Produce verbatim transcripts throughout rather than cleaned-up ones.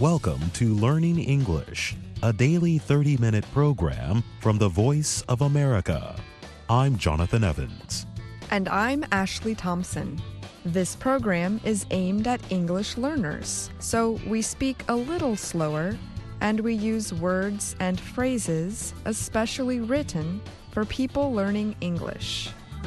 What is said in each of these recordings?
Welcome to Learning English, a daily thirty-minute program from the Voice of America. I'm Jonathan Evans. And I'm Ashley Thompson. This program is aimed at English learners, so we speak a little slower and we use words and phrases especially written for people learning English.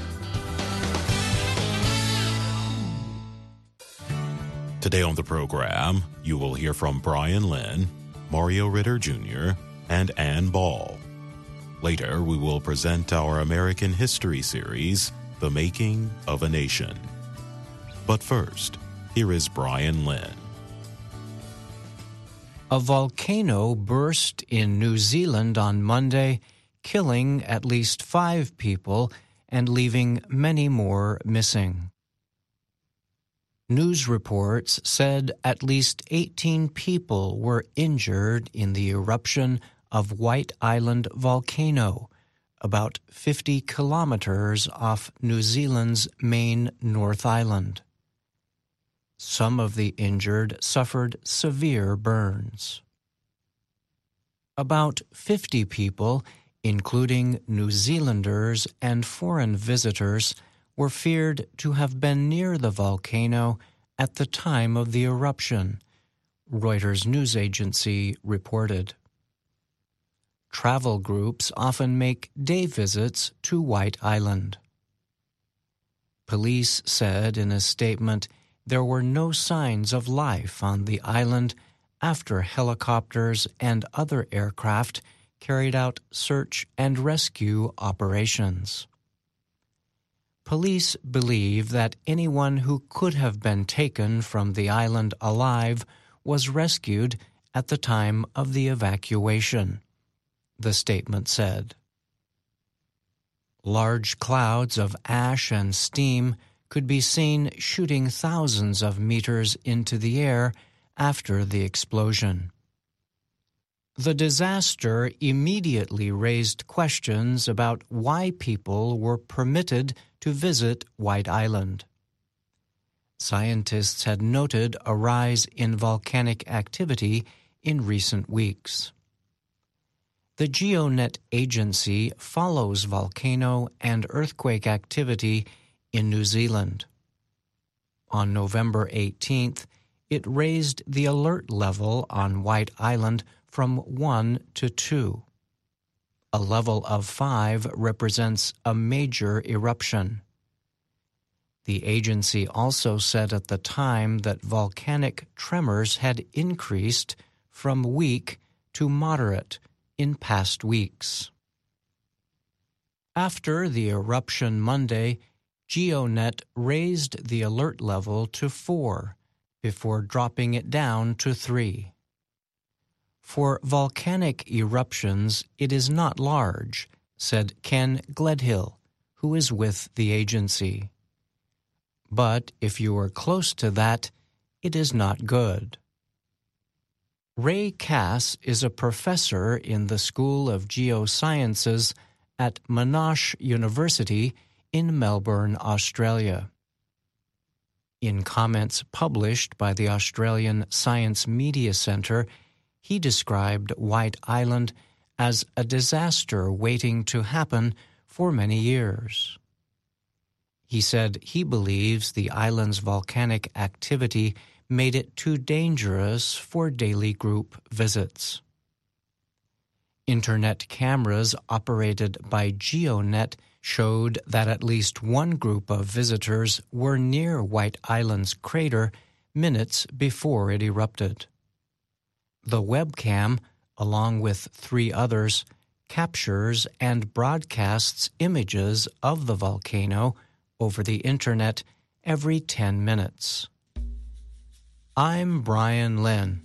Today on the program, you will hear from Brian Lynn, Mario Ritter Junior, and Ann Ball. Later, we will present our American history series, The Making of a Nation. But first, here is Brian Lynn. A volcano burst in New Zealand on Monday, killing at least five people and leaving many more missing. News reports said at least eighteen people were injured in the eruption of White Island volcano, about fifty kilometers off New Zealand's main North Island. Some of the injured suffered severe burns. About fifty people, including New Zealanders and foreign visitors, were feared to have been near the volcano at the time of the eruption, Reuters news agency reported. Travel groups often make day visits to White Island. Police said in a statement there were no signs of life on the island after helicopters and other aircraft carried out search and rescue operations. Police believe that anyone who could have been taken from the island alive was rescued at the time of the evacuation, the statement said. Large clouds of ash and steam could be seen shooting thousands of meters into the air after the explosion. The disaster immediately raised questions about why people were permitted to visit White Island. Scientists had noted a rise in volcanic activity in recent weeks. The GeoNet agency follows volcano and earthquake activity in New Zealand. On November eighteenth, it raised the alert level on White Island from one to two. A level of five represents a major eruption. The agency also said at the time that volcanic tremors had increased from weak to moderate in past weeks. After the eruption Monday, GeoNet raised the alert level to four before dropping it down to three. For volcanic eruptions, it is not large, said Ken Gledhill, who is with the agency. But if you are close to that, it is not good. Ray Cass is a professor in the School of Geosciences at Monash University in Melbourne, Australia. In comments published by the Australian Science Media Centre, he described White Island as a disaster waiting to happen for many years. He said he believes the island's volcanic activity made it too dangerous for daily group visits. Internet cameras operated by GeoNet showed that at least one group of visitors were near White Island's crater minutes before it erupted. The webcam, along with three others, captures and broadcasts images of the volcano over the Internet every ten minutes. I'm Brian Lynn.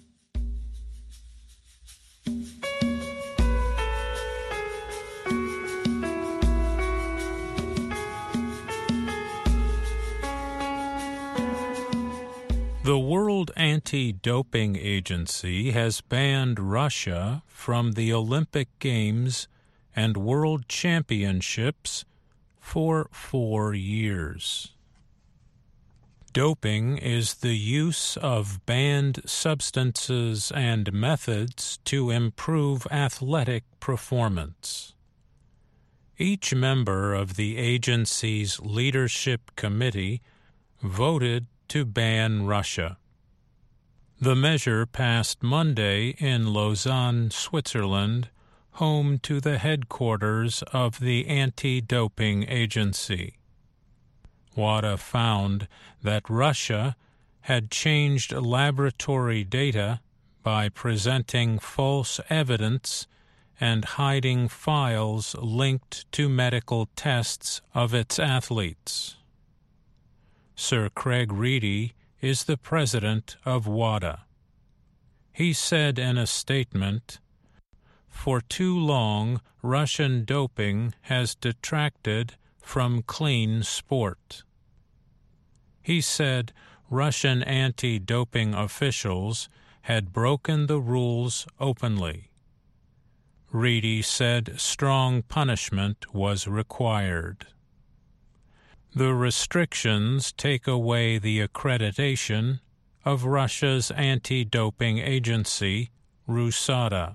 The World Anti-Doping Agency has banned Russia from the Olympic Games and World Championships for four years. Doping is the use of banned substances and methods to improve athletic performance. Each member of the agency's leadership committee voted to ban Russia. The measure passed Monday in Lausanne, Switzerland, home to the headquarters of the anti-doping agency. WADA found that Russia had changed laboratory data by presenting false evidence and hiding files linked to medical tests of its athletes. Sir Craig Reedy is the president of WADA. He said in a statement, "For too long, Russian doping has detracted from clean sport." He said Russian anti-doping officials had broken the rules openly. Reedy said strong punishment was required. The restrictions take away the accreditation of Russia's anti-doping agency, RUSADA.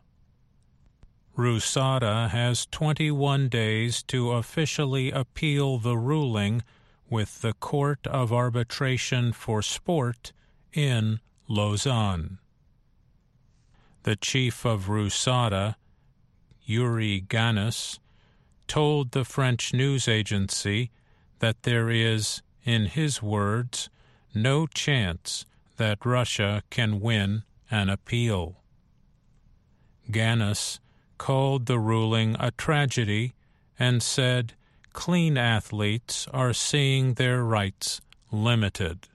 RUSADA has twenty-one days to officially appeal the ruling with the Court of Arbitration for Sport in Lausanne. The chief of RUSADA, Yuri Ganis, told the French news agency that there is, in his words, no chance that Russia can win an appeal. Ganis called the ruling a tragedy and said clean athletes are seeing their rights limited.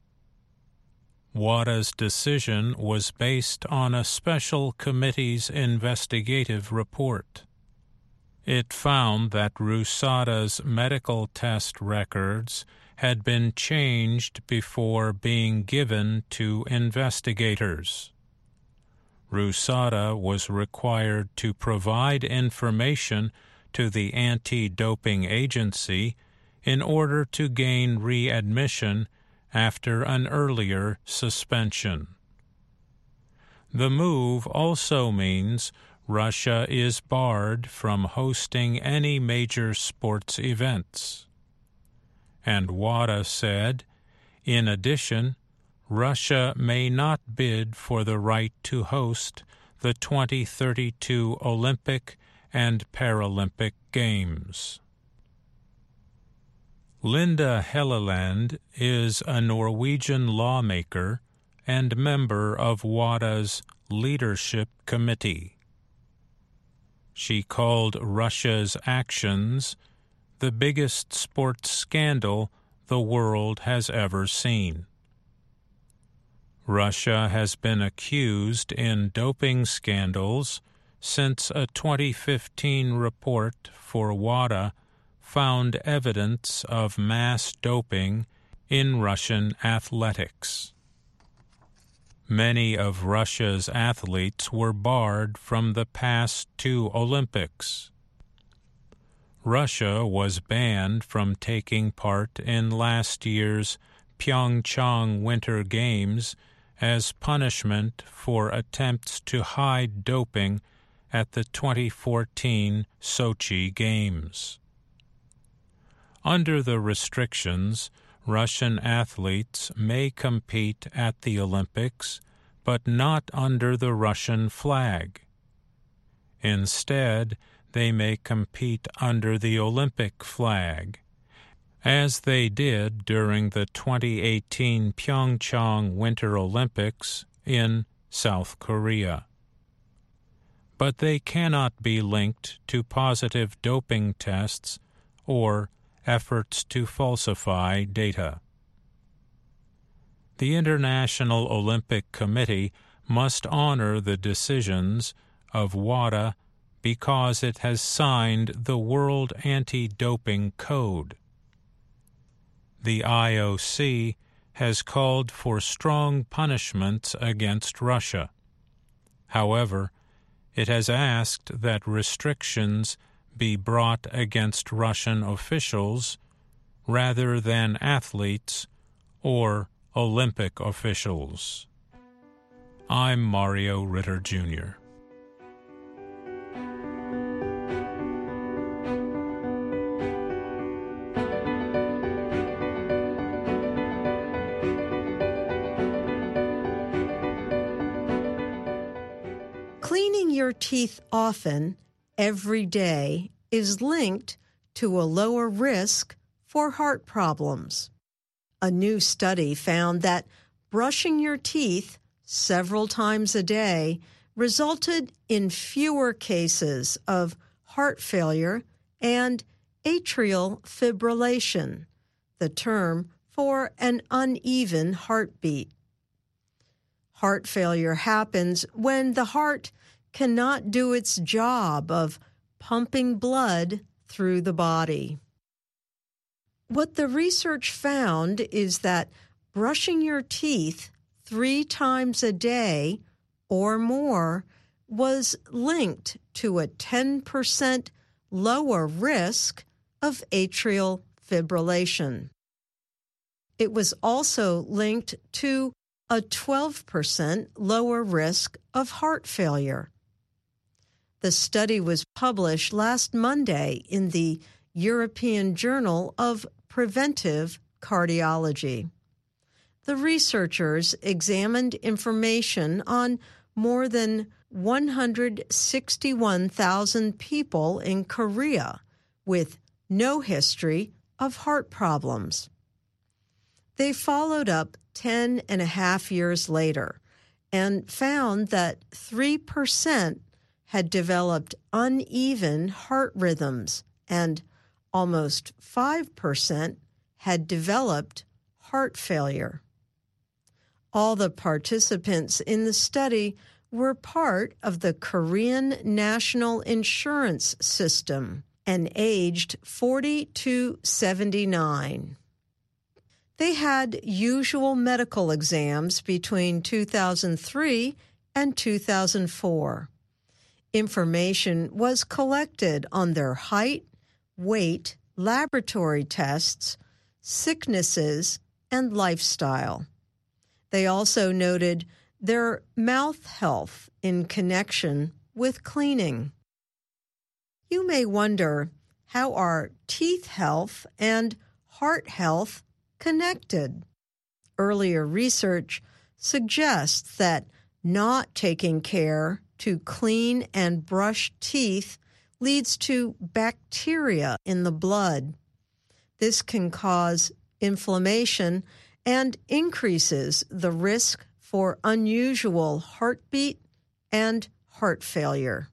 WADA's decision was based on a special committee's investigative report. It found that RUSADA's medical test records had been changed before being given to investigators. RUSADA was required to provide information to the anti-doping agency in order to gain readmission after an earlier suspension. The move also means Russia is barred from hosting any major sports events. And WADA said, in addition, Russia may not bid for the right to host the twenty thirty-two Olympic and Paralympic Games. Linda Helleland is a Norwegian lawmaker and member of WADA's Leadership Committee. She called Russia's actions the biggest sports scandal the world has ever seen. Russia has been accused in doping scandals since a twenty fifteen report for WADA found evidence of mass doping in Russian athletics. Many of Russia's athletes were barred from the past two Olympics. Russia was banned from taking part in last year's Pyeongchang Winter Games as punishment for attempts to hide doping at the twenty fourteen Sochi Games. Under the restrictions, Russian athletes may compete at the Olympics, but not under the Russian flag. Instead, they may compete under the Olympic flag, as they did during the twenty eighteen Pyeongchang Winter Olympics in South Korea. But they cannot be linked to positive doping tests or efforts to falsify data. The International Olympic Committee must honor the decisions of WADA because it has signed the World Anti-Doping Code. The I O C has called for strong punishments against Russia. However, it has asked that restrictions be brought against Russian officials rather than athletes or Olympic officials. I'm Mario Ritter, Junior Cleaning your teeth often, every day, is linked to a lower risk for heart problems. A new study found that brushing your teeth several times a day resulted in fewer cases of heart failure and atrial fibrillation, the term for an uneven heartbeat. Heart failure happens when the heart cannot do its job of pumping blood through the body. What the research found is that brushing your teeth three times a day or more was linked to a ten percent lower risk of atrial fibrillation. It was also linked to a twelve percent lower risk of heart failure. The study was published last Monday in the European Journal of Preventive Cardiology. The researchers examined information on more than one hundred sixty-one thousand people in Korea with no history of heart problems. They followed up ten and a half years later and found that three percent had developed uneven heart rhythms and almost five percent had developed heart failure. All the participants in the study were part of the Korean National Insurance System and aged forty to seventy-nine. They had usual medical exams between two thousand three and two thousand four. Information was collected on their height, weight, laboratory tests, sicknesses, and lifestyle. They also noted their mouth health in connection with cleaning. You may wonder, how are teeth health and heart health connected? Earlier research suggests that not taking care to clean and brush teeth leads to bacteria in the blood. This can cause inflammation and increases the risk for unusual heartbeat and heart failure.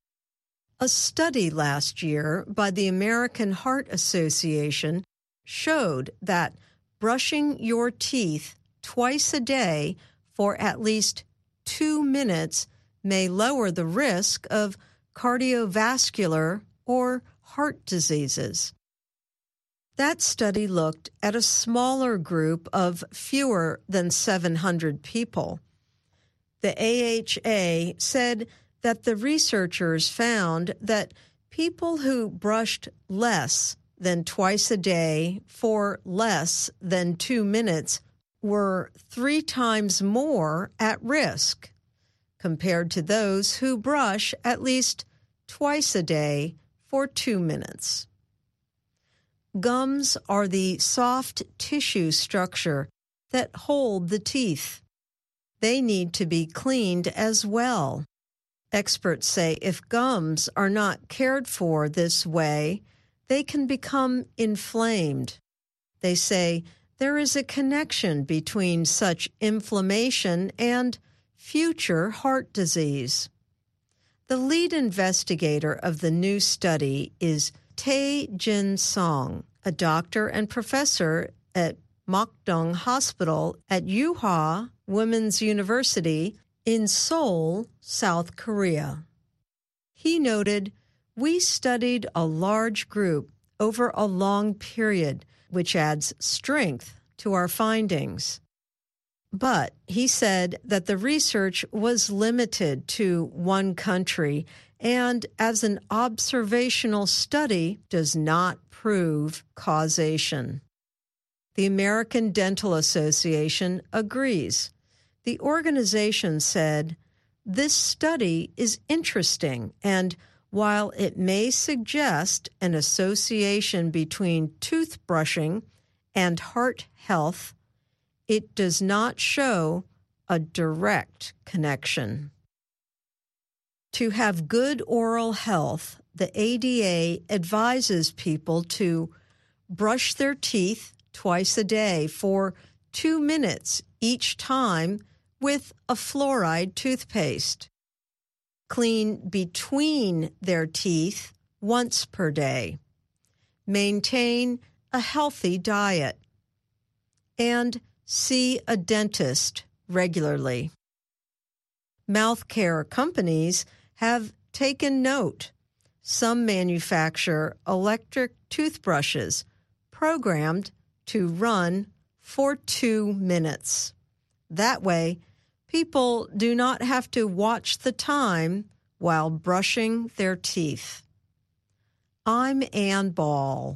A study last year by the American Heart Association showed that brushing your teeth twice a day for at least two minutes may lower the risk of cardiovascular or heart diseases. That study looked at a smaller group of fewer than seven hundred people. The A H A said that the researchers found that people who brushed less than twice a day for less than two minutes were three times more at risk compared to those who brush at least twice a day for two minutes. Gums are the soft tissue structure that hold the teeth. They need to be cleaned as well. Experts say if gums are not cared for this way, they can become inflamed. They say there is a connection between such inflammation and future heart disease. The lead investigator of the new study is Tae-Jin Song, a doctor and professor at Mokdong Hospital at Yuhwa Women's University in Seoul, South Korea. He noted, "We studied a large group over a long period, which adds strength to our findings." But he said that the research was limited to one country and, as an observational study, does not prove causation. The American Dental Association agrees. The organization said, "This study is interesting, and while it may suggest an association between toothbrushing and heart health, it does not show a direct connection." To have good oral health, the A D A advises people to brush their teeth twice a day for two minutes each time with a fluoride toothpaste. Clean between their teeth once per day. Maintain a healthy diet. And see a dentist regularly. Mouth care companies have taken note. Some manufacture electric toothbrushes programmed to run for two minutes. That way, people do not have to watch the time while brushing their teeth. I'm Ann Ball.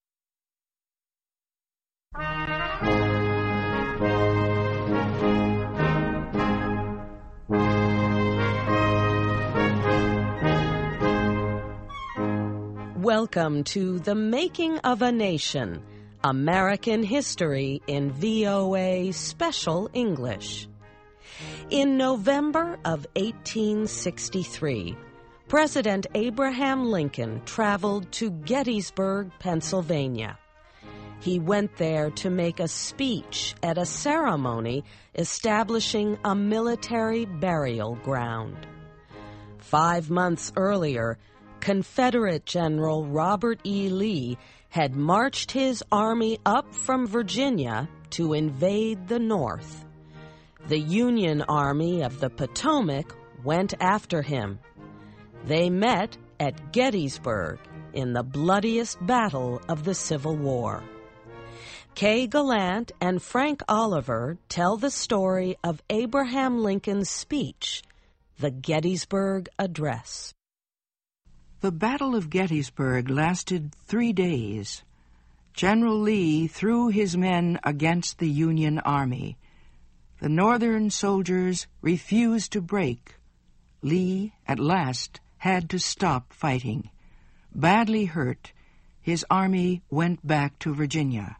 Welcome to The Making of a Nation, American History in V O A Special English. In November of eighteen sixty-three, President Abraham Lincoln traveled to Gettysburg, Pennsylvania. He went there to make a speech at a ceremony establishing a military burial ground. Five months earlier, Confederate General Robert E. Lee had marched his army up from Virginia to invade the North. The Union Army of the Potomac went after him. They met at Gettysburg in the bloodiest battle of the Civil War. Kay Gallant and Frank Oliver tell the story of Abraham Lincoln's speech, the Gettysburg Address. The Battle of Gettysburg lasted three days. General Lee threw his men against the Union Army. The Northern soldiers refused to break. Lee, at last, had to stop fighting. Badly hurt, his army went back to Virginia.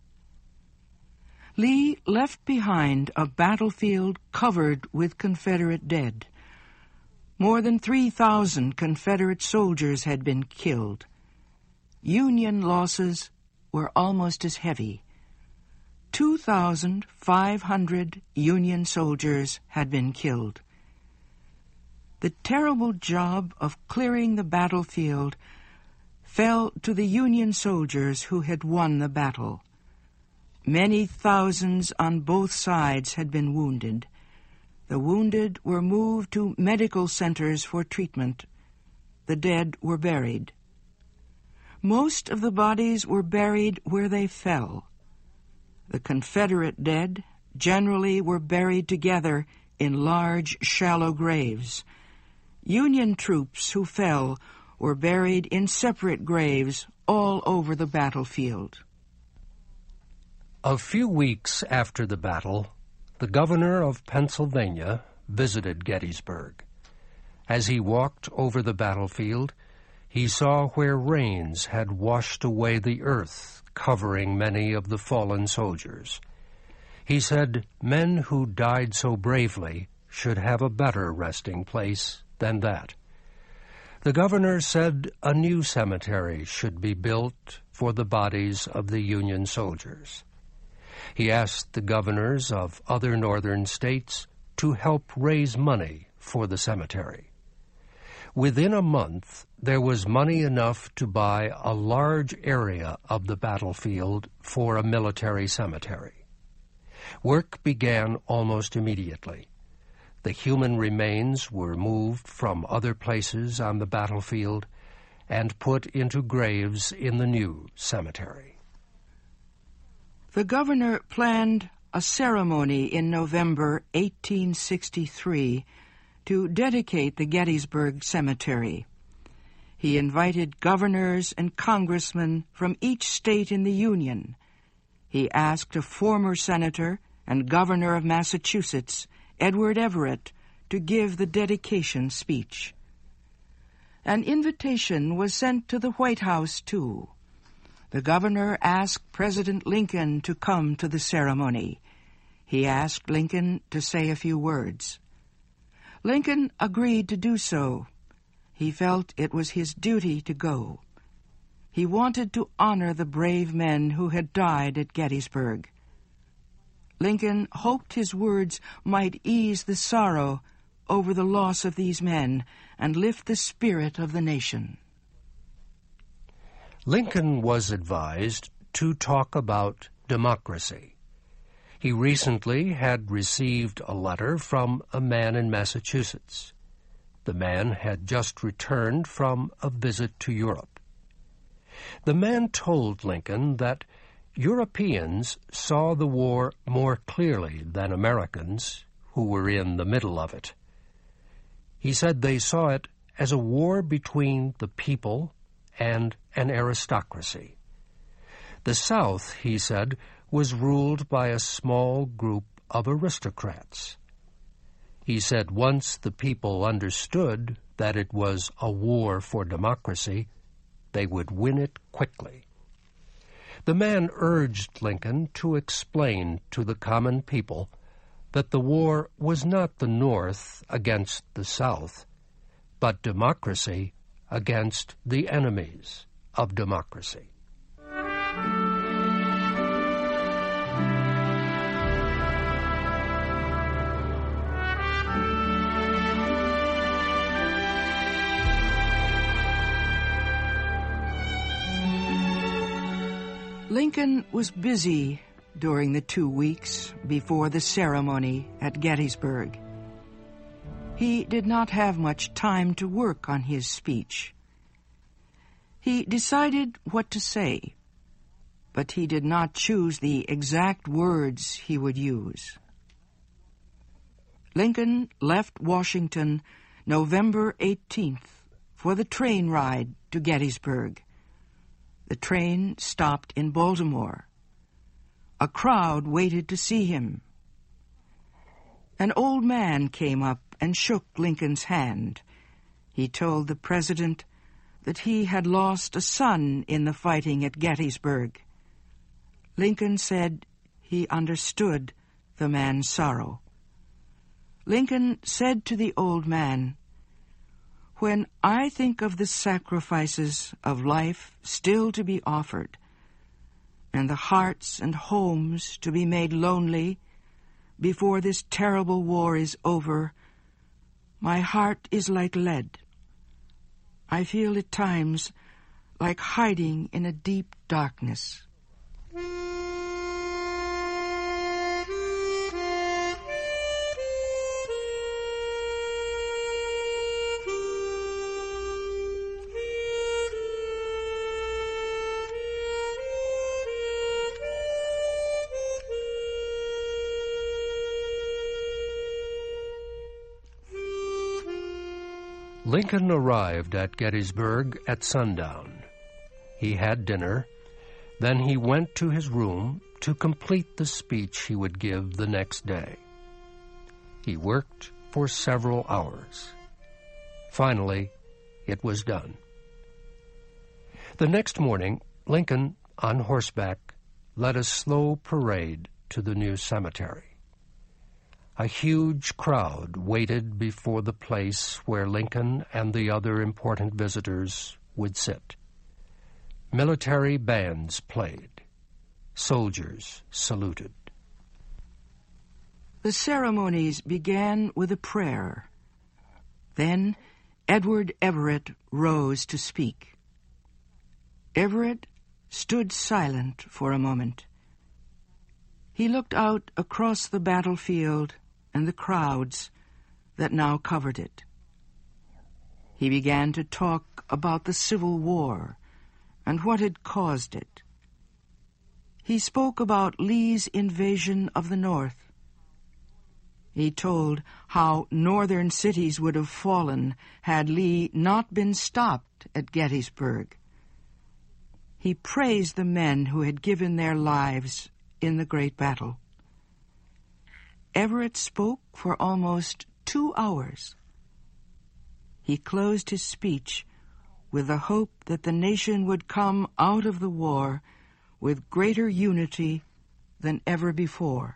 Lee left behind a battlefield covered with Confederate dead. More than three thousand Confederate soldiers had been killed. Union losses were almost as heavy. two thousand five hundred Union soldiers had been killed. The terrible job of clearing the battlefield fell to the Union soldiers who had won the battle. Many thousands on both sides had been wounded. The wounded were moved to medical centers for treatment. The dead were buried. Most of the bodies were buried where they fell. The Confederate dead generally were buried together in large, shallow graves. Union troops who fell were buried in separate graves all over the battlefield. A few weeks after the battle, the governor of Pennsylvania visited Gettysburg. As he walked over the battlefield, he saw where rains had washed away the earth, covering many of the fallen soldiers. He said men who died so bravely should have a better resting place than that. The governor said a new cemetery should be built for the bodies of the Union soldiers. He asked the governors of other northern states to help raise money for the cemetery. Within a month, there was money enough to buy a large area of the battlefield for a military cemetery. Work began almost immediately. The human remains were moved from other places on the battlefield and put into graves in the new cemetery. The governor planned a ceremony in November eighteen sixty-three to dedicate the Gettysburg Cemetery. He invited governors and congressmen from each state in the Union. he asked a former senator and governor of Massachusetts, Edward Everett, to give the dedication speech. An invitation was sent to the White House, too. The governor asked President Lincoln to come to the ceremony. He asked Lincoln to say a few words. Lincoln agreed to do so. He felt it was his duty to go. He wanted to honor the brave men who had died at Gettysburg. Lincoln hoped his words might ease the sorrow over the loss of these men and lift the spirit of the nation. Lincoln was advised to talk about democracy. He recently had received a letter from a man in Massachusetts. The man had just returned from a visit to Europe. The man told Lincoln that Europeans saw the war more clearly than Americans, who were in the middle of it. He said they saw it as a war between the people and an aristocracy. The South, he said, was ruled by a small group of aristocrats. He said once the people understood that it was a war for democracy, they would win it quickly. The man urged Lincoln to explain to the common people that the war was not the North against the South, but democracy against the enemies of democracy. Lincoln was busy during the two weeks before the ceremony at Gettysburg. He did not have much time to work on his speech. He decided what to say, but he did not choose the exact words he would use. Lincoln left Washington November eighteenth for the train ride to Gettysburg. The train stopped in Baltimore. A crowd waited to see him. An old man came up and shook Lincoln's hand. He told the president that he had lost a son in the fighting at Gettysburg. Lincoln said he understood the man's sorrow. Lincoln said to the old man, "When I think of the sacrifices of life still to be offered, and the hearts and homes to be made lonely before this terrible war is over, my heart is like lead. I feel at times like hiding in a deep darkness." Lincoln arrived at Gettysburg at sundown. He had dinner. Then he went to his room to complete the speech he would give the next day. He worked for several hours. Finally, it was done. The next morning, Lincoln, on horseback, led a slow parade to the new cemetery. A huge crowd waited before the place where Lincoln and the other important visitors would sit. Military bands played. Soldiers saluted. The ceremonies began with a prayer. Then Edward Everett rose to speak. Everett stood silent for a moment. He looked out across the battlefield and the crowds that now covered it. He began to talk about the Civil War and what had caused it. He spoke about Lee's invasion of the North. He told how northern cities would have fallen had Lee not been stopped at Gettysburg. He praised the men who had given their lives in the great battle. Everett spoke for almost two hours. He closed his speech with the hope that the nation would come out of the war with greater unity than ever before.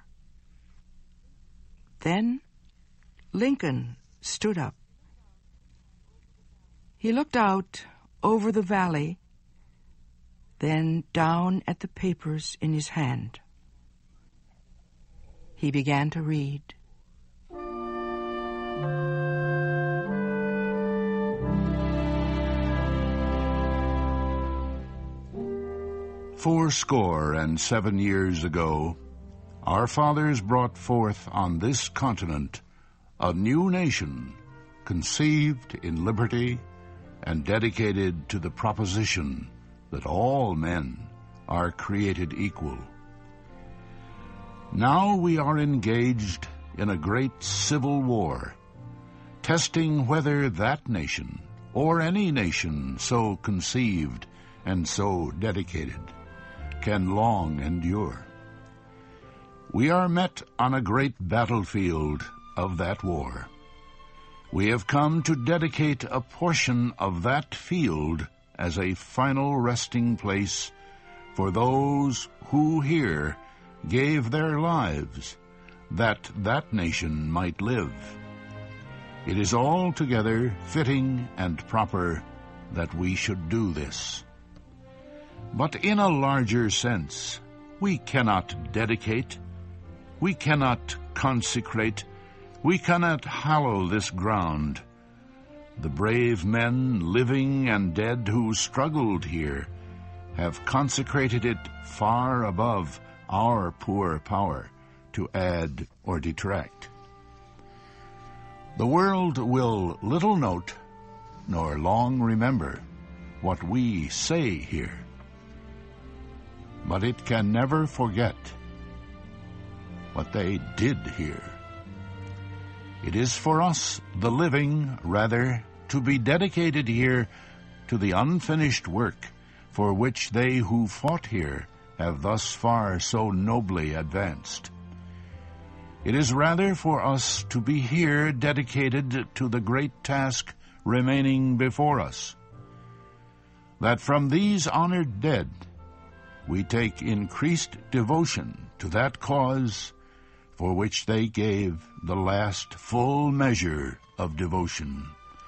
Then Lincoln stood up. He looked out over the valley, then down at the papers in his hand. He began to read. Fourscore and seven years ago, our fathers brought forth on this continent a new nation, conceived in liberty and dedicated to the proposition that all men are created equal. Now we are engaged in a great civil war, testing whether that nation, or any nation so conceived and so dedicated, can long endure. We are met on a great battlefield of that war. We have come to dedicate a portion of that field as a final resting place for those who here gave their lives that that nation might live. It is altogether fitting and proper that we should do this. But in a larger sense, we cannot dedicate, we cannot consecrate, we cannot hallow this ground. The brave men, living and dead, who struggled here, have consecrated it far above our poor power to add or detract. The world will little note, nor long remember, what we say here. But it can never forget what they did here. It is for us, the living, rather, to be dedicated here to the unfinished work for which they who fought here have thus far so nobly advanced. It is rather for us to be here dedicated to the great task remaining before us, that from these honored dead we take increased devotion to that cause for which they gave the last full measure of devotion.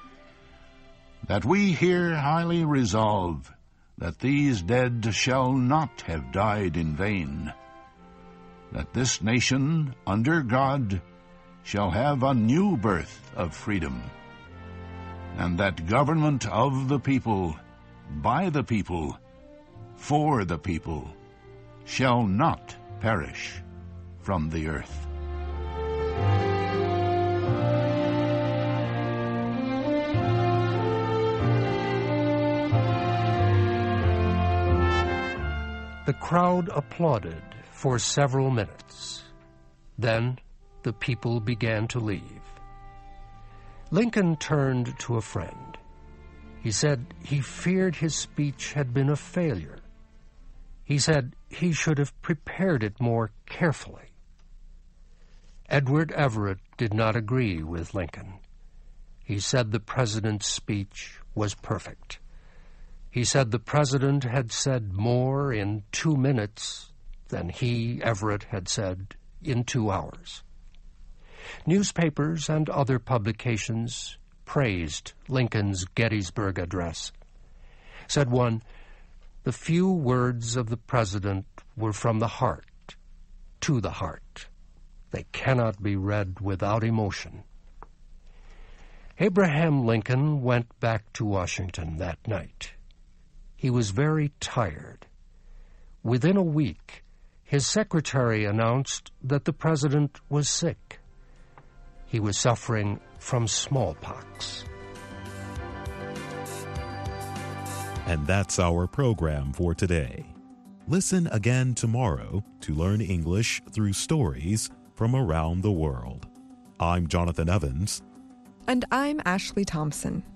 That we here highly resolve that these dead shall not have died in vain, that this nation, under God, shall have a new birth of freedom, and that government of the people, by the people, for the people, shall not perish from the earth. The crowd applauded for several minutes. Then the people began to leave. Lincoln turned to a friend. He said he feared his speech had been a failure. He said he should have prepared it more carefully. Edward Everett did not agree with Lincoln. He said the president's speech was perfect. He said the president had said more in two minutes than he, Everett, had said in two hours. Newspapers and other publications praised Lincoln's Gettysburg Address. Said one, "The few words of the president were from the heart, to the heart. They cannot be read without emotion." Abraham Lincoln went back to Washington that night. He was very tired. Within a week, his secretary announced that the president was sick. He was suffering from smallpox. And that's our program for today. Listen again tomorrow to learn English through stories from around the world. I'm Jonathan Evans. And I'm Ashley Thompson.